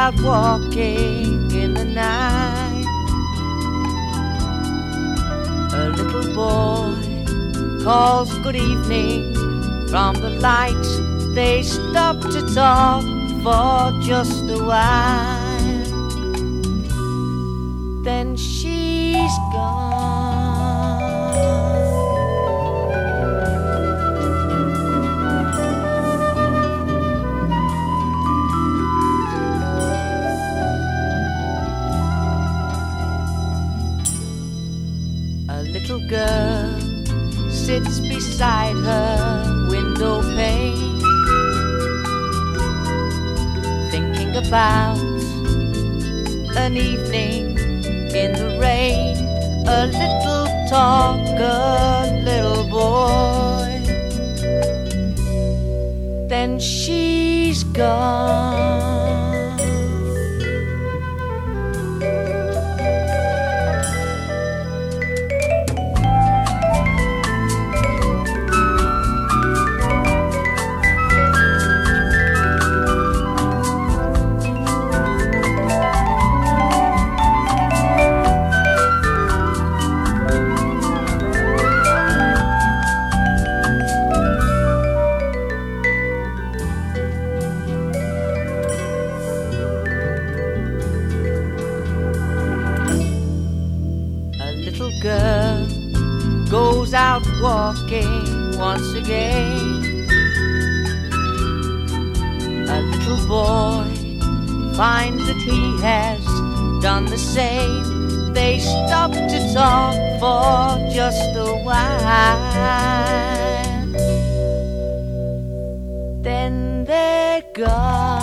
out walking in the night. A little boy calls good evening from the light. They stop to talk for just a while. Then she's gone. A little girl sits beside her window pane, thinking about an evening in the rain. A little talk, a little boy. Then she's gone. Girl goes out walking once again. A little boy finds that he has done the same. They stop to talk for just a while. Then they're gone.